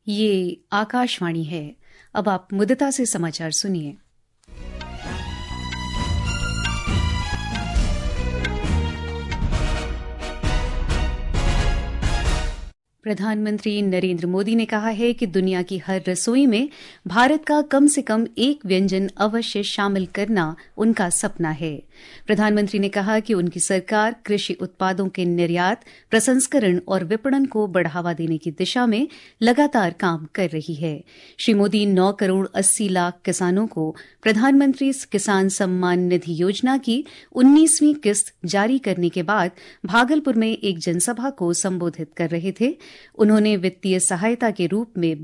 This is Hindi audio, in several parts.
ये आकाशवाणी है। अब आप मुद्दता से समाचार सुनिए। प्रधानमंत्री नरेंद्र मोदी ने कहा है कि दुनिया की हर रसोई में भारत का कम से कम एक व्यंजन अवश्य शामिल करना उनका सपना है। प्रधानमंत्री ने कहा कि उनकी सरकार कृषि उत्पादों के निर्यात, प्रसंस्करण और विपणन को बढ़ावा देने की दिशा में लगातार काम कर रही है। श्री मोदी 9 करोड़ 80 लाख किसानों को प्रधानमंत्री किसान सम्मान निधि योजना की 19वीं किस्त जारी करने के बाद भागलपुर में एक जनसभा को संबोधित कर रहे थे। उन्होंने वित्तीय सहायता के रूप में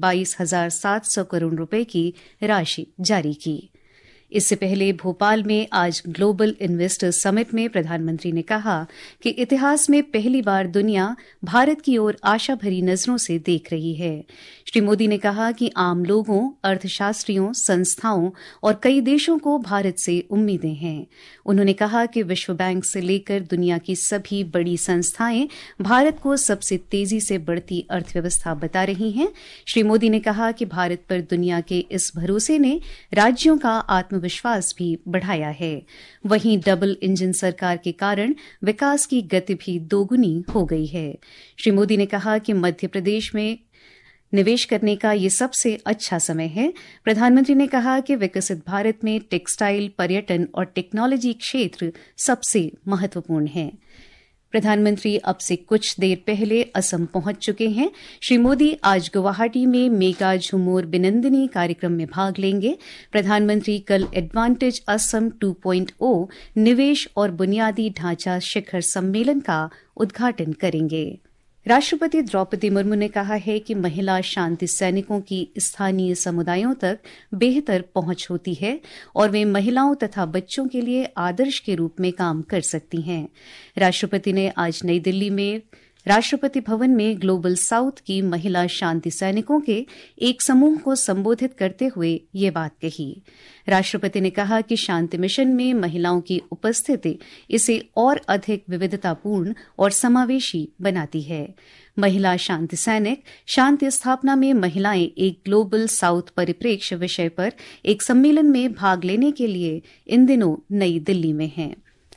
22,700 करोड़ रुपए की राशि जारी की। इससे पहले भोपाल में आज ग्लोबल इन्वेस्टर्स समिट में प्रधानमंत्री ने कहा कि इतिहास में पहली बार दुनिया भारत की ओर आशा भरी नजरों से देख रही है। श्री मोदी ने कहा कि आम लोगों, अर्थशास्त्रियों, संस्थाओं और कई देशों को भारत से उम्मीदें हैं। उन्होंने कहा कि विश्व बैंक से लेकर दुनिया की सभी बड़ी संस्थाएं भारत को सबसे तेजी से बढ़ती अर्थव्यवस्था बता रही हैं। श्री मोदी ने कहा कि भारत पर दुनिया के इस भरोसे ने राज्यों का आत्मविश्वास भी बढ़ाया है। वहीं डबल इंजन सरकार के कारण विकास की गति भी दोगुनी हो गई है। श्री मोदी ने कहा कि मध्य प्रदेश में निवेश करने का ये सबसे अच्छा समय है। प्रधानमंत्री ने कहा कि विकसित भारत में टेक्सटाइल, पर्यटन और टेक्नोलॉजी क्षेत्र सबसे महत्वपूर्ण हैं। प्रधानमंत्री अब से कुछ देर पहले असम पहुंच चुके हैं। श्री मोदी आज गुवाहाटी में मेगा झुमोर बिनंदिनी कार्यक्रम में भाग लेंगे। प्रधानमंत्री कल एडवांटेज असम 2.0 निवेश और बुनियादी ढांचा शिखर सम्मेलन का उद्घाटन करेंगे। राष्ट्रपति द्रौपदी मुर्मू ने कहा है कि महिला शांति सैनिकों की स्थानीय समुदायों तक बेहतर पहुंच होती है और वे महिलाओं तथा बच्चों के लिए आदर्श के रूप में काम कर सकती हैं। राष्ट्रपति ने आज नई दिल्ली में राष्ट्रपति भवन में ग्लोबल साउथ की महिला शांति सैनिकों के एक समूह को संबोधित करते हुए ये बात कही। राष्ट्रपति ने कहा कि शांति मिशन में महिलाओं की उपस्थिति इसे और अधिक विविधतापूर्ण और समावेशी बनाती है। महिला शांति सैनिक शांति स्थापना में महिलाएं एक ग्लोबल साउथ परिप्रेक्ष्य विषय पर एक सम्मेलन में भाग लेने के लिए इन दिनों नई दिल्ली में हैं।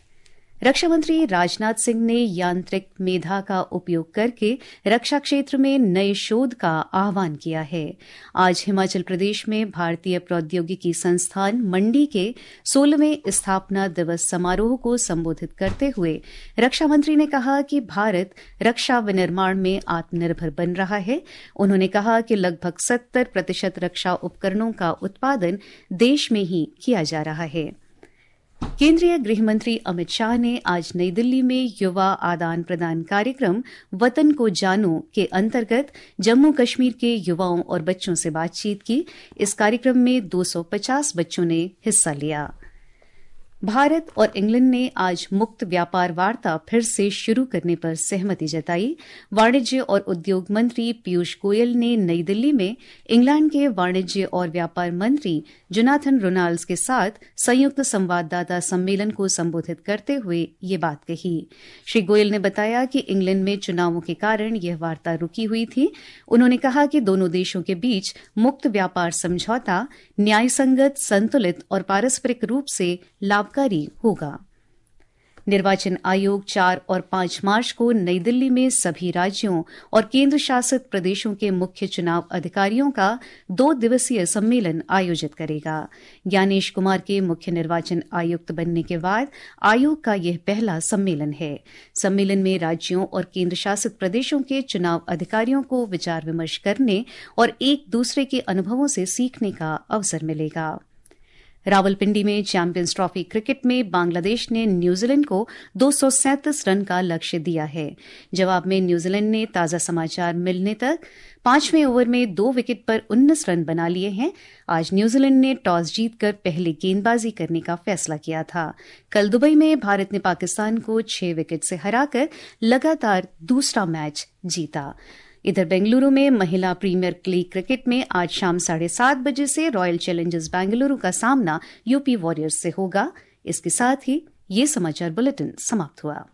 रक्षा मंत्री राजनाथ सिंह ने यांत्रिक मेधा का उपयोग करके रक्षा क्षेत्र में नए शोध का आह्वान किया है। आज हिमाचल प्रदेश में भारतीय प्रौद्योगिकी संस्थान मंडी के 16वें स्थापना दिवस समारोह को संबोधित करते हुए रक्षा मंत्री ने कहा कि भारत रक्षा विनिर्माण में आत्मनिर्भर बन रहा है। उन्होंने कहा कि लगभग 70% रक्षा उपकरणों का उत्पादन देश में ही किया जा रहा है। केंद्रीय गृह मंत्री अमित शाह ने आज नई दिल्ली में युवा आदान प्रदान कार्यक्रम वतन को जानो के अंतर्गत जम्मू कश्मीर के युवाओं और बच्चों से बातचीत की। इस कार्यक्रम में 250 बच्चों ने हिस्सा लिया। भारत और इंग्लैंड ने आज मुक्त व्यापार वार्ता फिर से शुरू करने पर सहमति जताई। वाणिज्य और उद्योग मंत्री पीयूष गोयल ने नई दिल्ली में इंग्लैंड के वाणिज्य और व्यापार मंत्री जोनाथन रोनाल्ड्स के साथ संयुक्त संवाददाता सम्मेलन को संबोधित करते हुए ये बात कही। श्री गोयल ने बताया कि इंग्लैंड में चुनावों के कारण यह वार्ता रुकी हुई थी। उन्होंने कहा कि दोनों देशों के बीच मुक्त व्यापार समझौता न्यायसंगत, संतुलित और पारस्परिक रूप से लाभकारी होगा। निर्वाचन आयोग 4 और 5 मार्च को नई दिल्ली में सभी राज्यों और केंद्र शासित प्रदेशों के मुख्य चुनाव अधिकारियों का 2 दिवसीय सम्मेलन आयोजित करेगा। ज्ञानेश कुमार के मुख्य निर्वाचन आयुक्त बनने के बाद आयोग का यह पहला सम्मेलन है। सम्मेलन में राज्यों और केंद्र शासित प्रदेशों के चुनाव अधिकारियों को विचार विमर्श करने और एक दूसरे के अनुभवों से सीखने का अवसर मिलेगा। रावलपिंडी में चैंपियंस ट्रॉफी क्रिकेट में बांग्लादेश ने न्यूजीलैंड को 237 रन का लक्ष्य दिया है। जवाब में न्यूजीलैंड ने ताजा समाचार मिलने तक 5वें ओवर में 2 विकेट पर 19 रन बना लिए हैं। आज न्यूजीलैंड ने टॉस जीतकर पहले गेंदबाजी करने का फैसला किया था। कल दुबई में भारत ने पाकिस्तान को 6 विकेट से हराकर लगातार दूसरा मैच जीता। इधर बेंगलुरु में महिला प्रीमियर लीग क्रिकेट में आज शाम 7:30 बजे से रॉयल चैलेंजर्स बेंगलुरु का सामना यूपी वॉरियर्स से होगा। इसके साथ ही ये समाचार बुलेटिन समाप्त हुआ।